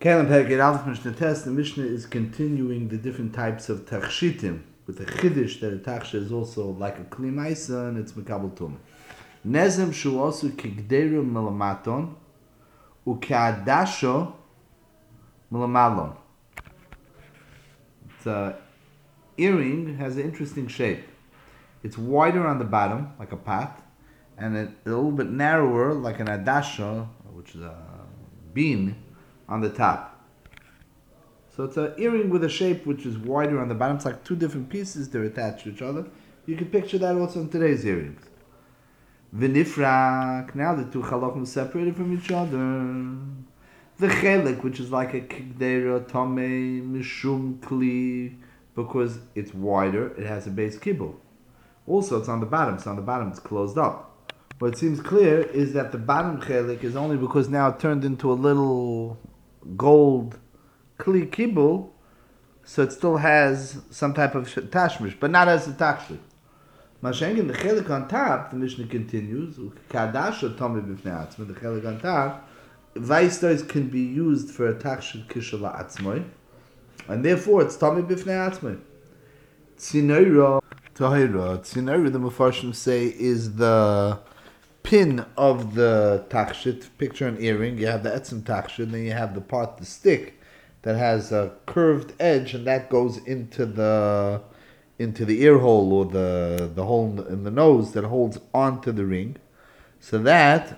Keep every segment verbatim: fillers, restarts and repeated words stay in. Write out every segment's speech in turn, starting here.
Kalim Perek Aleph Mishnah Test, the Mishnah is continuing the different types of tachshitim, with the chiddush that a tachshit is also like a kli maisa and it's mekabel tum. Nezem shu also kigderu milamaton ukeadasho milamalon. The earring has an interesting shape. It's wider on the bottom, like a pot, and a little bit narrower, like an adasha, which is a bean, on the top. So it's an earring with a shape which is wider on the bottom. It's like two different pieces, they're attached to each other. You can picture that also in today's earrings. V'nifrak, now the two chalokim separated from each other. The chelik, which is like a kigdera, tomei, mishum, kli, because it's wider, it has a base kibble. Also, it's on the bottom, so on the bottom it's closed up. What seems clear is that the bottom chelik is only because now it turned into a little gold kli kibble, so it still has some type of tashmish, but not as a tachshit. Mashenkin, the chelik on top, the Mishnah continues, kadasha tomi b'fnei atzmai, the chelik on top, vaistos can be used for a tachshit kishala atzmai, and therefore it's tomi b'fnei atzmai. Tzinoira, tahira, tzinoira, the Mefarshim say, is the pin of the tachshit. Picture an earring, you have the etzim tachshit, and then you have the part, the stick, that has a curved edge, and that goes into the into the ear hole, or the, the hole in the nose that holds onto the ring. So that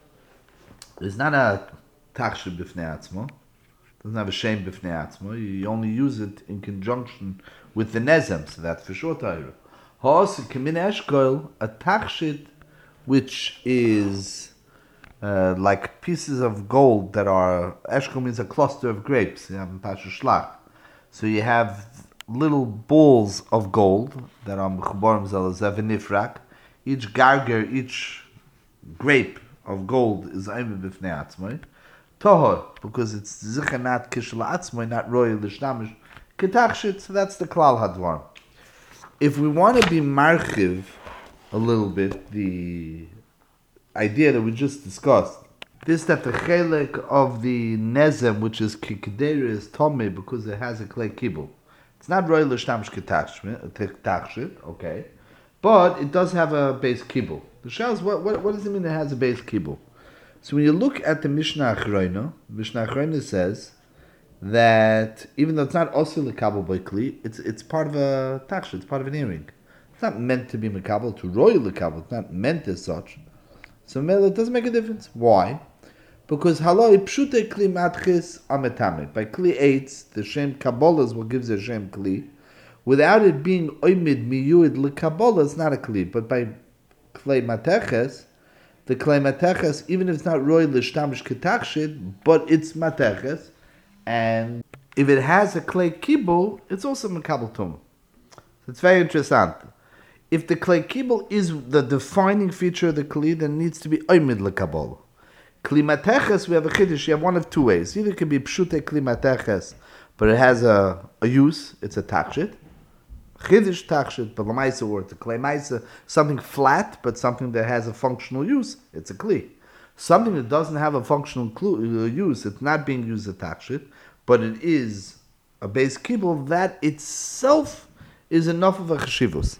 is not a tachshit b'fnei atzmo. Doesn't have a shame b'fnei atzmo. You only use it in conjunction with the nezem, so that's for sure tahira. Ha'os kamin eshkol, a tachshit which is uh, like pieces of gold that are, eshkol means a cluster of grapes, you have in Pasha Shlach. So you have little balls of gold that are mechubarim zelazev v'nifrak. Each garger, each grape of gold is aimed b'fnei atzmai. Tohor, because it's zicha not kishel atzmai, not royal l'shtamish ketachshit, so that's the klal hadvar. If we want to be marchiv a little bit, the idea that we just discussed, this that the chelik of the nezem, which is kikdera, is tomei because it has a clay kibble. It's not royal l'shtamish ketachshit, okay, but it does have a base kibble. The shell is, what, what, what does it mean it has a base kibble? So when you look at the Mishnah Achrayna, Mishnah Achrayna says that even though it's not also l'kabel by kli, it's it's part of a tachshit, it's part of an earring. It's not meant to be mekabel, to royal l'kabel, it's not meant as such. So it doesn't make a difference. Why? Because haloi pshute kli matchis ametame. By kli eitz, the shem kabbalah is what gives a shem kli. Without it being oimid miyuid l'kabbalah, it's not a kli. But by klei mateches, the klei mateches, even if it's not royal l'shtamish ketachshit, but it's mateches, and if it has a clay kibble, it's also mekabel tum. So it's very interesting. If the clay kibble is the defining feature of the kli, then it needs to be oimid l'kabbalah. Kli mateches, we have a chiddush, you have one of two ways. Either it can be pshute kli mateches, but it has a, a use, it's a tachshit. Chiddush tachshit, but l'maisa, or it's a clay maisa, something flat, but something that has a functional use, it's a kli. Something that doesn't have a functional clu- uh, use, it's not being used as tachshit, but it is a base kibble, that itself is enough of a cheshivus.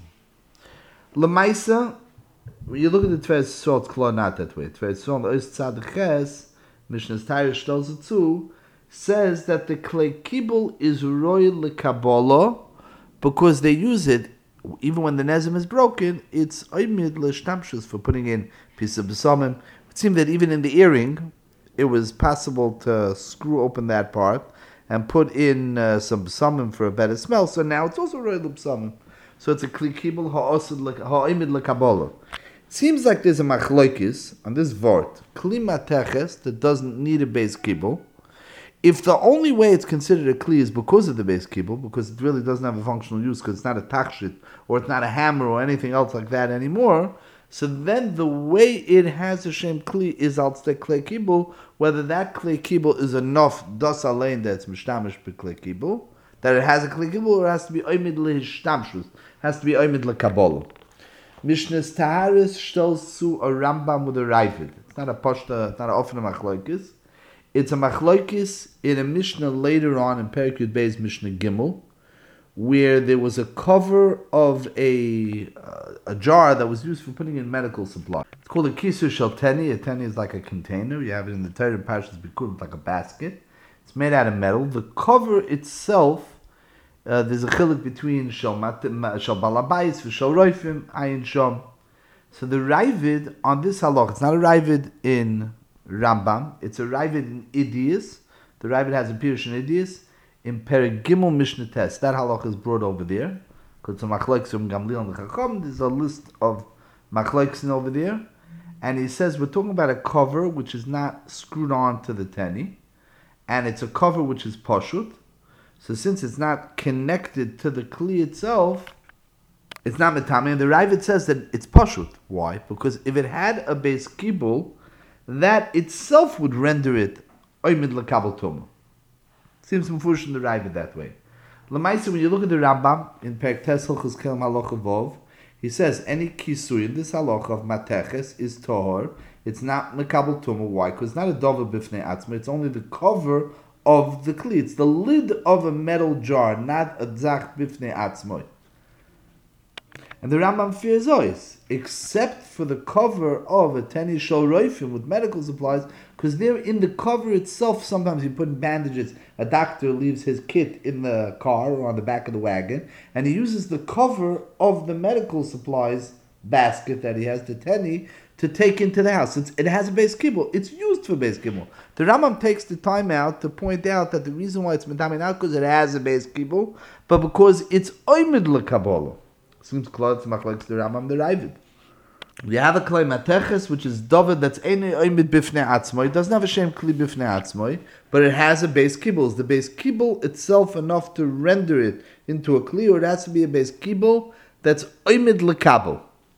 L'maisa, when you look at the Tveres Yisrael, it's clear not that way. Tveres Yisrael, the Ois Tzaddik Ches, Mishnah's Tayr Shtel Zetzu, says that the clay kibble is royal l'kabbalah because they use it, even when the nezem is broken, it's oimid l'shtamshus for putting in pieces of besamim. It seemed that even in the earring, it was possible to screw open that part and put in uh, some besamim for a better smell. So now it's also royal besamim. So it's a kli kibble ha'oimid l'kabbalah. Seems like there's a machlokes on this vort, kli mateches, that doesn't need a base kibble. If the only way it's considered a kli is because of the base kibble, because it really doesn't have a functional use, because it's not a tachshit, or it's not a hammer, or anything else like that anymore, so then the way it has a shem kli is al tzedek klei kibble, whether that klei kibble is enough, das alein that it's mishtamish b'klei kibble, that it has a klei kibble, or it has to be oimid lehishtamshus, has to be oimid l'kabbalah. Mishnah's Taharis stells zu a Rambam with a Ravid. It's not a Pashta, it's not an offene machlokes. It's a machlokes in a Mishnah later on in Perek Yud Beis Mishnah Gimel, where there was a cover of a uh, a jar that was used for putting in medical supply. It's called a kisur shel teni. A teni is like a container. You have it in the Torah Parshas Bikur, like a basket. It's made out of metal. The cover itself, uh, there's a chiluk between shel balabais and shel roifim, ayin shom. So the Ravid on this halach, it's not a Ravid in Rambam, it's a Ravid in Idias. The Ravid has a Pirush in Idias. In Perek Gimel Mishnah Tes, that halach is brought over there. Because it's a machlokes from Gamliel and the Chacham. There's a list of machlokes over there. And he says we're talking about a cover which is not screwed on to the teni. And it's a cover which is pashut. So since it's not connected to the kli itself, it's not metame. And the Ravid says that it's pashut. Why? Because if it had a base kibul, that itself would render it oimid lekabel tumah. Seems mufurish in the Ravid that way. Lamaisa, when you look at the Rambam in Perek Tes Hilchos Kelim Halacha Vov, he says any kisui in this halacha of mateches is tohor. It's not mekabel tumah. Why? Because it's not a dover bifnei atzma. It's only the cover of the kli. It's the lid of a metal jar, not a zach bifnei atzma. And the Rambam fears ois, except for the cover of a teni shel roifim with medical supplies, because there in the cover itself, sometimes you put bandages. A doctor leaves his kit in the car or on the back of the wagon, and he uses the cover of the medical supplies basket that he has, the teni, to take into the house. It's, it has a base kibble. It's used for base kibble. The Rambam takes the time out to point out that the reason why it's medami not because it has a base kibble, but because it's oimid lekabolo. Seems close to machlokes the Rambam the Ravid. We have a klei mateches, which is David that's einay oimid bifnei atzmoi. It doesn't have a shem kli bifnei atzmoi, but it has a base kibble. Is the base kibble itself enough to render it into a kli, or it has to be a base kibble that's oimid lekabel?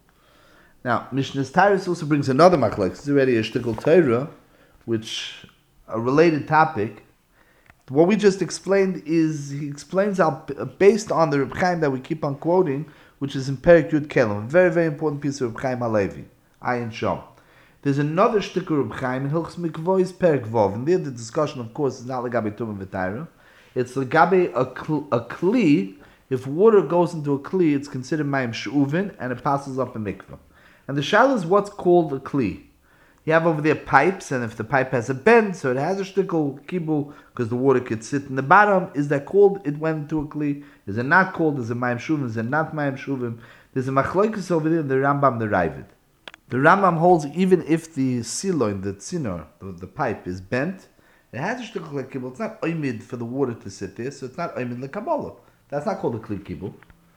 Now, Mishnah's Tyrus also brings another machlokes. It's already a shtickle Torah, which a related topic. What we just explained is he explains how based on the Reb Chaim that we keep on quoting, which is in Perek Yud Kelim, a very, very important piece of Reb Chaim Halevi, Ayin Shom. There's another shtickle Reb Chaim in Hilchos Mikvois Perek Vov, and there the discussion, of course, is not legabe tumah v'tayra. It's legabe a, cl- a kli. If water goes into a kli, it's considered mayim she'uvin, and it passes up a mikvah. And the shal is what's called a kli. You have over there pipes, and if the pipe has a bend, so it has a shtickle kibul, because the water could sit in the bottom, is that called it went to a kli? Is it not called? Is it mayim shuvim? Is it not mayim shuvim? There's a machlokes over there, the Rambam, the Ravid. The Rambam holds even if the siloin, the tzinor, the, the pipe is bent, it has a shtickle kibul. It's not oimid for the water to sit there, so it's not oimid lekabala. That's not called a kli kibul.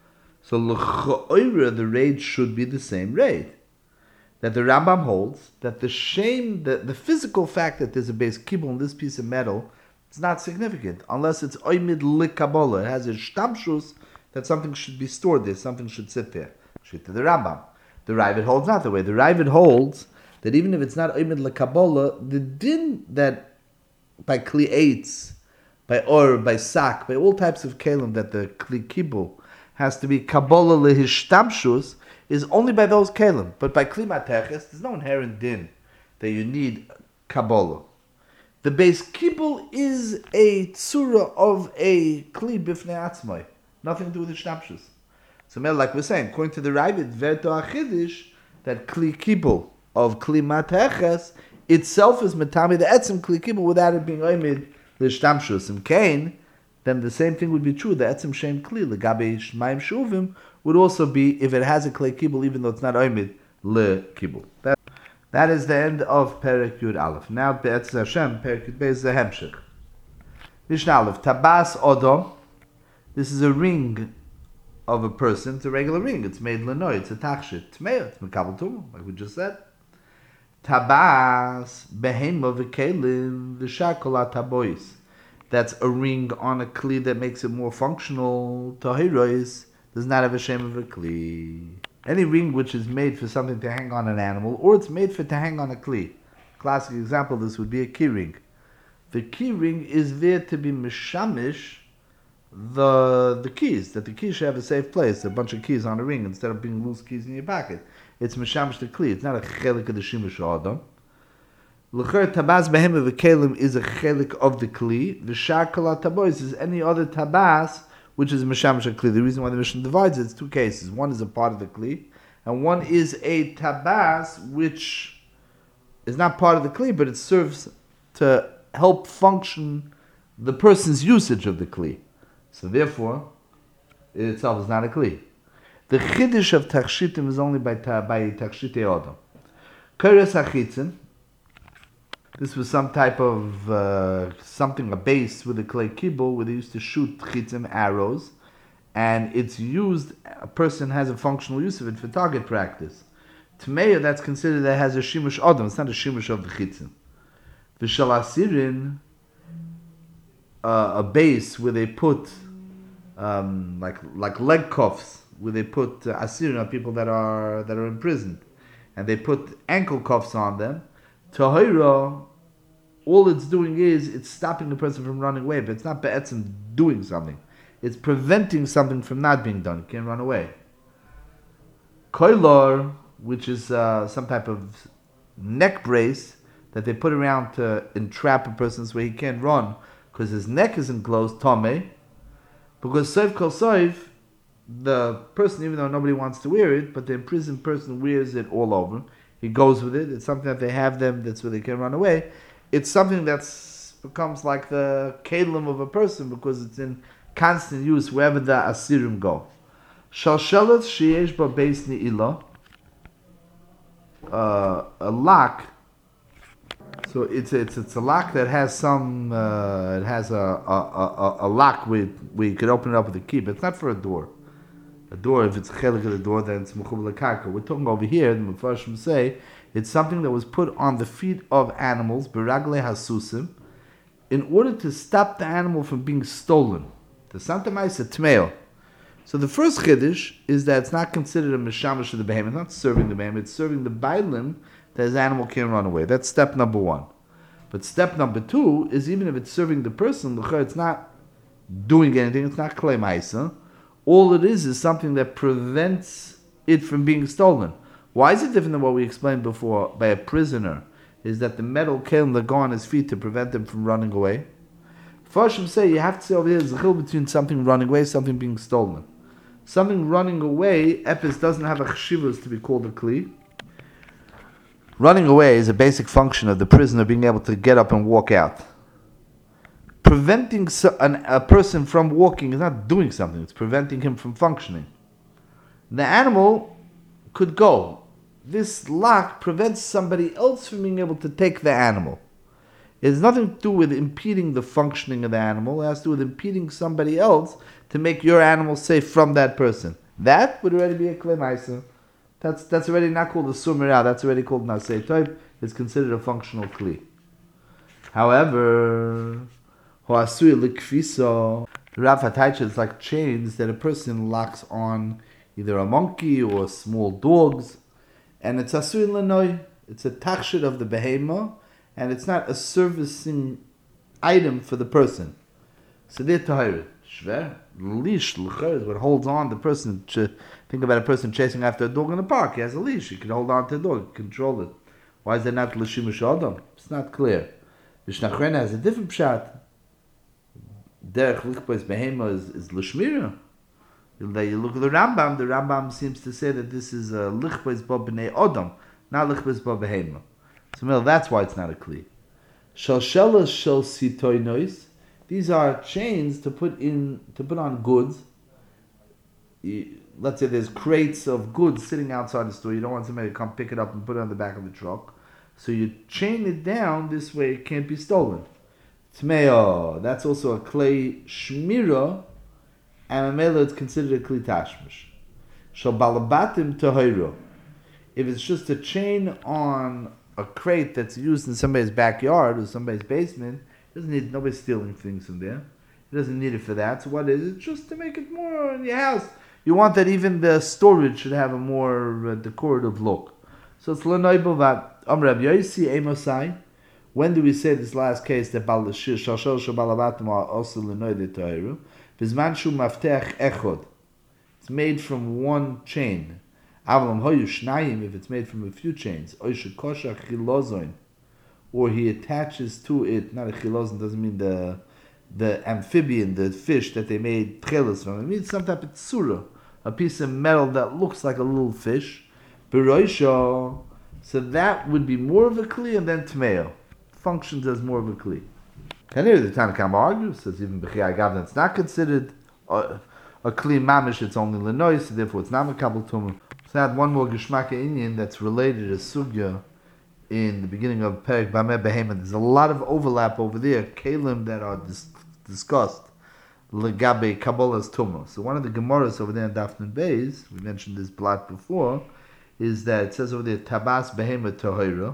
So l'cha'oira, the raid should be the same raid. That the Rambam holds that the shame, the, the physical fact that there's a base kibul in this piece of metal, it's not significant unless it's oimid likabola. It has a shtamshus that something should be stored there, something should sit there. Shit to the Rambam. The Ravid holds not the way. The Ravid holds that even if it's not oimid likabola, the din that by kli eitz, by or, by sak, by all types of kelim that the kli kibul has to be kabola lehishtamshus, is only by those kelim. But by kli mateches, there's no inherent din that you need kabbalah. The base kibul is a tzura of a kli bifnei atzmai. Nothing to do with the shnapshus. So, like we're saying, according to the Ravid, verto achidish, that kli kibul of kli mateches itself is metami the etzim kli kibul without it being oimid l'shtamshus. And Cain, then the same thing would be true. The etzim shem kli legabe shmaim shuvim would also be if it has a klei kibul, even though it's not oimid le kibul. That, that is the end of Perek Yud Aleph. Now Be'etz Hashem, Perek Yud Beis Zehemshich. Mishnah Aleph, Tabas Odom. This is a ring of a person. It's a regular ring. It's made lenoy. It's a tachshit. Tmeir. It's mekabel tumah, like we just said. Tabas behema v'kelim v'shakol tabois. That's a ring on a kli that makes it more functional. Tahirois does not have a shem of a kli. Any ring which is made for something to hang on an animal, or it's made for to hang on a kli. Classic example of this would be a key ring. The key ring is there to be mishamish the the keys, that the keys should have a safe place, a bunch of keys on a ring instead of being loose keys in your pocket. It's mishamish the kli. It's not a chelik of the shimush adam. L'cher tabas behema v'kelim is a chelik of the kli. V'shar kol tabois is any other tabas which is mishamash kli. The reason why the Mishnah divides it is two cases. One is a part of the kli, and one is a tabas which is not part of the kli, but it serves to help function the person's usage of the kli. So therefore, it itself is not a kli. The chiddush of takshitim is only by ta, by takshitei odom. Keres hachitzin. This was some type of uh, something, a base with a clay kibble where they used to shoot chitzim, arrows, and it's used. A person has a functional use of it for target practice. Tmeya, that's considered that has a shimush odom. It's not a shimush of the chitzim. V'shal asirin, uh, a base where they put um, like like leg cuffs, where they put uh, asirin on people that are that are imprisoned, and they put ankle cuffs on them. Tahira, all it's doing is it's stopping the person from running away, but it's not be'etzim doing something. It's preventing something from not being done. You can't run away. Koilor, which is uh, some type of neck brace that they put around to entrap a person so he can't run because his neck is enclosed, tome. Because soif kol soif, the person, even though nobody wants to wear it, but the imprisoned person wears it all over. He goes with it. It's something that they have them, that's where they can run away. It's something that becomes like the kelim of a person because it's in constant use wherever the asirim go. Shalshelet sheyesh ba beis ni'ila, a lock. So it's it's it's a lock that has some. Uh, it has a a, a, a lock with where you could open it up with a key, but it's not for a door. A door, if it's a chelik of the door, then it's mechubel lekarka. We're talking over here, the Mefarshim say, it's something that was put on the feet of animals, beragle hasusim, in order to stop the animal from being stolen. The Santa Maisa Tmeo. So the first chiddush is that it's not considered a mishamash of the behemoth, not serving the behemoth, it's serving the bailim that his animal can't run away. That's step number one. But step number two is even if it's serving the person, it's not doing anything, it's not klei maisa. All it is is something that prevents it from being stolen. Why is it different than what we explained before by a prisoner? Is that the metal kelim that go on his feet to prevent him from running away? Farshim say you have to say over here there's a chil between something running away, something being stolen. Something running away, epis doesn't have a chshivus to be called a kli. Running away is a basic function of the prisoner being able to get up and walk out. Preventing an, a person from walking is not doing something, it's preventing him from functioning. The animal could go. This lock prevents somebody else from being able to take the animal. It has nothing to do with impeding the functioning of the animal, it has to do with impeding somebody else to make your animal safe from that person. That would already be a klei maisa. That's that's already not called a sumira, that's already called nasei toiv. It's considered a functional kli. However, hoasui likfiso, Rav Hataycha is like chains that a person locks on either a monkey or small dogs, and it's asui lenoi. It's a takshit of the behema, and it's not a servicing item for the person. So they're tahir. Shver leash l'cher is what holds on the person. Think about a person chasing after a dog in the park. He has a leash. He can hold on to the dog, control it. Why is that not l'shimush adam? It's not clear. Mishnachrena has a different pshat. Derech lichpois behema is, is l'shmira. You look at the Rambam, the Rambam seems to say that this is a lichpois ba b'nei odom, not lichpois ba behema. So well, that's why it's not a kli. Shalshelas shel sitoinois. These are chains to put in to put on goods. Let's say there's crates of goods sitting outside the store. You don't want somebody to come pick it up and put it on the back of the truck. So you chain it down this way it can't be stolen. Tmeo, that's also a clay shmira, and a mela it's considered a kli tashmish. Shal balabatim tahiro. If it's just a chain on a crate that's used in somebody's backyard or somebody's basement, it doesn't need nobody's stealing things from there. It doesn't need it for that. So what is it? Just to make it more in your house. You want that even the storage should have a more uh, decorative look. So it's l'noi b'vat. Am Rav Yosi Emosai. When do we say this last case that bal shir shashol shabalabatim are also l'noi de toiru? Bizman shu maftech echod. It's made from one chain. Avlam hoyu shnayim if it's made from a few chains. Oishu kosha chilozoin. or he attaches to it, not a chilozin, doesn't mean the the amphibian, the fish that they made tchelis from. It means some type of tsura, a piece of metal that looks like a little fish. Beroisha, so that would be more of a kli, and then tmeo functions as more of a kli. And here the Tanakh argues, says even b'chiyah gavna, it's not considered a, a kli mamish, it's only lenois, so therefore it's not mekabel tumah. So I had one more geshmaka inyan that's related to sugya in the beginning of Perek Bameh Behema. There's a lot of overlap over there, kalim that are dis- discussed, legabe kabbalas tumah. So one of the gemaras over there in Daf Nun Beis, we mentioned this blot before, is that it says over there, tabas behema tohira,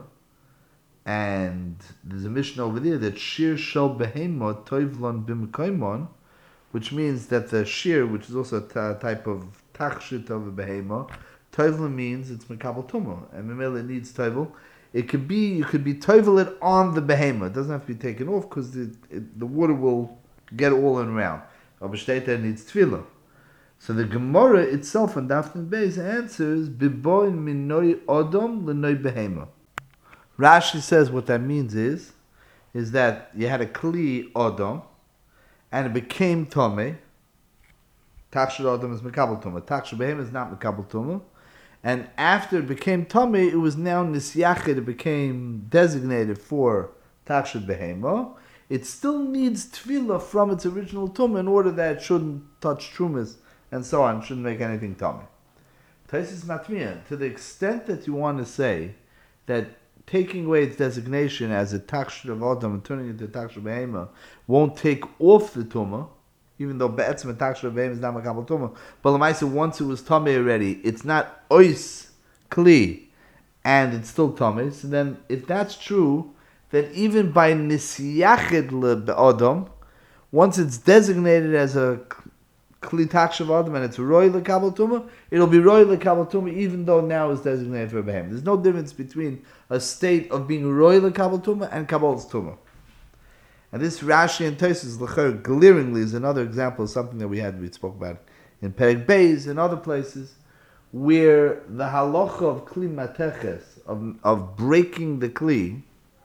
and there's a mission over there that shir shel behema toivlon bimkoimon, which means that the shir, which is also a t- type of tachshit of a behema, toivlon means it's mekabel tumah, and memela it needs toivl. It could be, you could be toivel it on the behema. It doesn't have to be taken off because the, the water will get all in around. Abashteta needs tefillah. So the Gemara itself on Daf Nun Beis answers, Biboin minoi odom lenoi behema. Rashi says what that means is, is that you had a kli odom, and it became tomei. Takshud odom is mekabel tumah. Takshud behema is not mekabel tumah. And after it became Tomei, it was now Nisyachid, it became designated for Takshud Behema. It still needs Tefillah from its original Tumah in order that it shouldn't touch Trumas and so on, shouldn't make anything Tomei. Taisis Matmiya, to the extent that you want to say that taking away its designation as a Takshud of Adam and turning it into Takshud Behema won't take off the Tumah, even though Be'etzim and Takshud Behema is not Makabel Tumah. But Lamaisa, once it was Tomei already, it's not Ois Kli, and it's still Tomei. So then, if that's true, then even by Nisyachid Le'Adam, once it's designated as a Kli Takshud Adam and it's Roy Le'Kabel Tumah, it'll be Roy Le'Kabel Tumah even though now it's designated for Behema. There's no difference between a state of being Roy Le'Kabel Tumah and Kabbal's Tumah. And this Rashi and Tosfos L'cher glaringly is another example of something that we had, we spoke about in Perek Beis and other places, where the halacha of Kli Mateches, of, of breaking the Kli,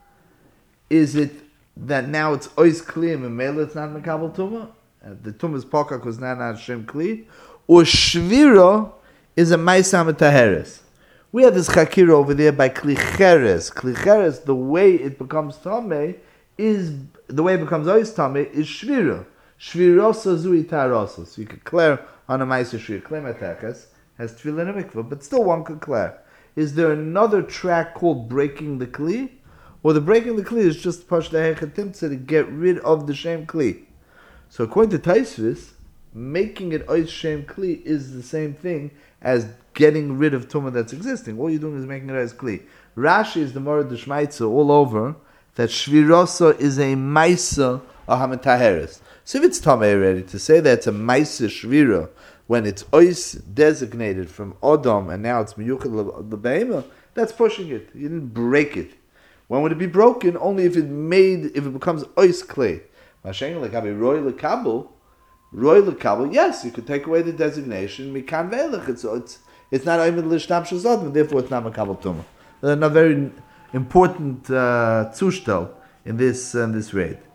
is it that now it's Ois Kli and Memela it's not Mekabel Tumah? The Tumah is Poka because not not Shem Kli? Or Shvira is a Maisam Taheres? We had this Chakira over there by Kli Cheres. Kli Cheres, the way it becomes Tameh, is the way it becomes Ois Tameh is Shvira. Shvirosa Zui Tarosa. So you could clear on a Maisa Shvir. Kli Mateches has Tefillah and a Mikvah, but still one could clear. Is there another track called Breaking the Kli? Or the Breaking the Kli is just Pash Hechatim to get rid of the Shem Kli? So according to Tosfos, making it Ois Shem Kli is the same thing as getting rid of Tumah that's existing. All you're doing is making it Ois Kli. Rashi is the Morad D'Shmaitza all over that Shvirosa is a Maisa or Hamataheres. So if it's Tameh already, to say that it's a Maisa Shvira, when it's Ois designated from Odom and now it's Miyuchad L'Be'ema, that's pushing it. You didn't break it. When would it be broken? Only if it made, if it becomes Ois Klei. Masheng L'Kabi Roy L'Kabel, Roy L'Kabel, yes, you could take away the designation, Mikan Ve'elech, it's, it's, it's not Oimid L'Shtam Shazod, and therefore it's not Makabel Tumah. Another very important uh, Zushtel in this, uh, in this raid.